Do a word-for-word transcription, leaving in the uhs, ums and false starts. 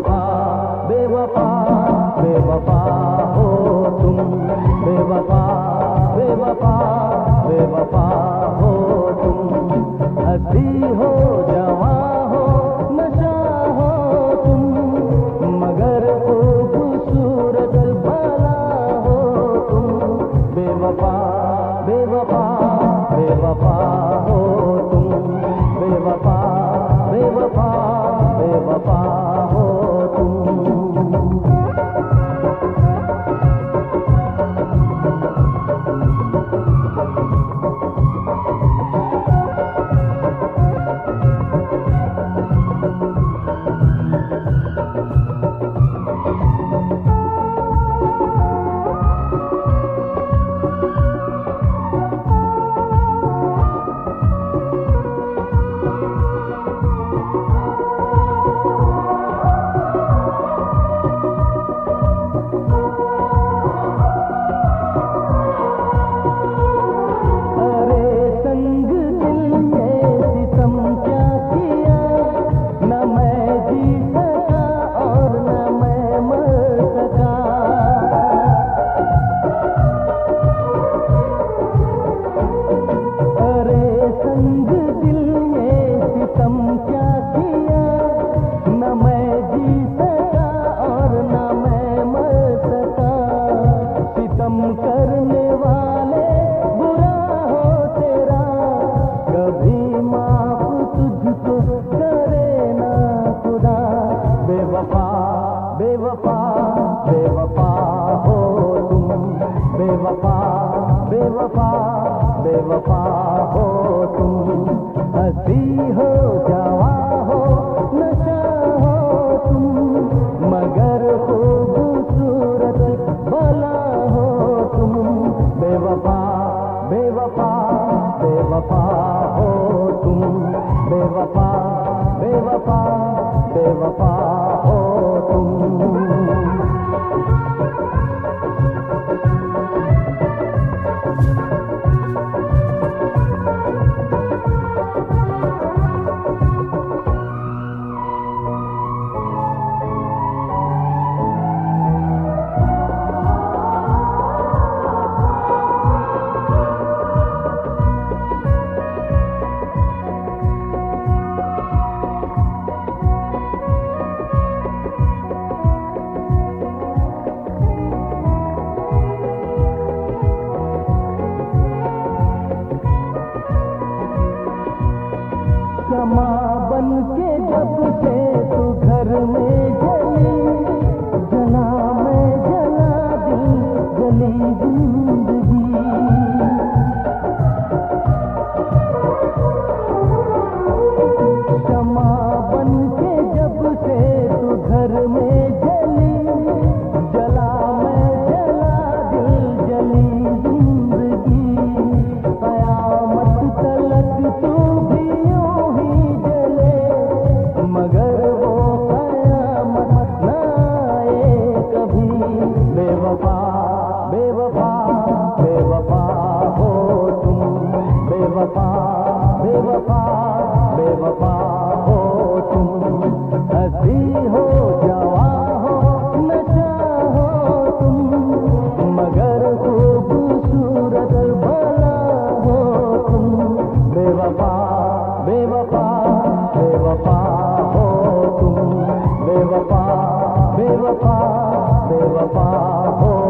बेवफा बेवफा बेवफा हो तुम, बेवफा बेवफा बेवफा हो तुम। हंसी हो जवां हो नशा हो तुम, मगर खूबसूरत भला हो तुम। बेवफा बेवफा बेवफा हो तुम, बेवफा बेवफा बेवफा हो तुम। करने वाले बुरा हो तेरा, कभी माफ तुझको करे ना खुदा। बेवफा बेवफा बेवफा हो तुम, बेवफा बेवफा बेवफा हो तुम। हंसी हो जवां हो नशा हो तुम, मगर खूबसूरत भला हो तुम। बेवफा बेवफा बेवफा हो तुम, बेवफा बेवफा बेवफा हो तुम। क्षमा बन के जब से तू घर में जली, जला मैं जला दिल जली जिंदगी। क्षमा बन के जब से तू घर में जली, जला मैं जला दिल जली जिंदगी। कयामत तलक तू भी मगर वो कयामत न आए कभी। बेवफा बेवफा बेवफा हो तुम, बेवफा बेवफा बेवफा हो तुम। हंसी हो जवां हो नशा हो तुम, मगर खूबसूरत भला हो तुम। बेवफा बेवफा बेवफा हो तुम, बेवफा बेवफा बेवफा हो